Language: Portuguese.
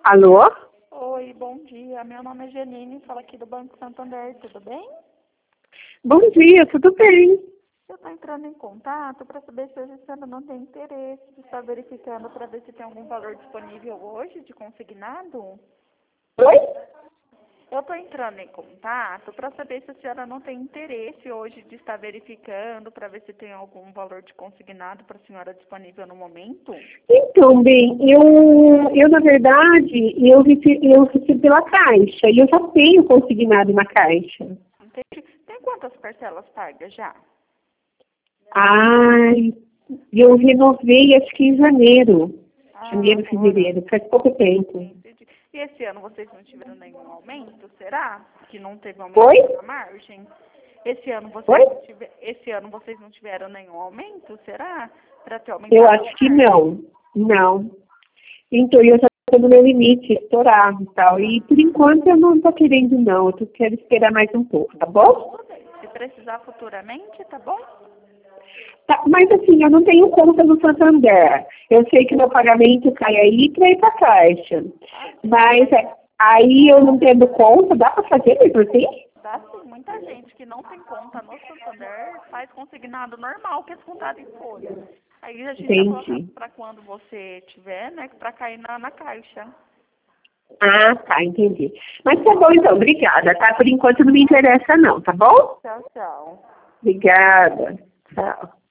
Alô? Oi, bom dia. Meu nome é Janine, falo aqui do Banco Santander, tudo bem? Bom dia, tudo bem? Eu estou entrando em contato para saber se hoje você ainda não tem interesse, se está verificando para ver se tem algum valor disponível hoje de consignado. Oi? Eu estou entrando em contato para saber se a senhora não tem interesse hoje de estar verificando para ver se tem algum valor de consignado para a senhora disponível no momento. Então, bem, na verdade, eu recebi pela Caixa e eu já tenho consignado na Caixa. Entende? Tem quantas parcelas pagas já? Ai, eu renovei acho que em janeiro, Agora. fevereiro, faz pouco tempo. Entendi. E esse ano vocês não tiveram nenhum aumento? Será que não teve aumento Oi? na margem? Esse ano Oi? vocês não tiveram nenhum aumento? Será? Para ter Eu aumentado a acho que margem? não. Não. Então, eu já estou no meu limite, estourado e tal. E por enquanto eu não estou querendo não, quero esperar mais um pouco, tá bom? Se precisar futuramente, tá bom? Tá, mas assim, eu não tenho conta no Santander. Eu sei que meu pagamento cai aí para ir para a Caixa. Mas aí eu não tendo conta, dá para fazer mesmo assim? Dá sim, muita gente que não tem conta no Santander faz consignado normal, que é descontado em folha. Aí a gente já coloca Entendi. para quando você tiver, né, para cair na caixa. Ah, tá, entendi. Mas tá bom então, obrigada, tá? Por enquanto não me interessa não, tá bom? Tchau, tchau. Obrigada. Tchau.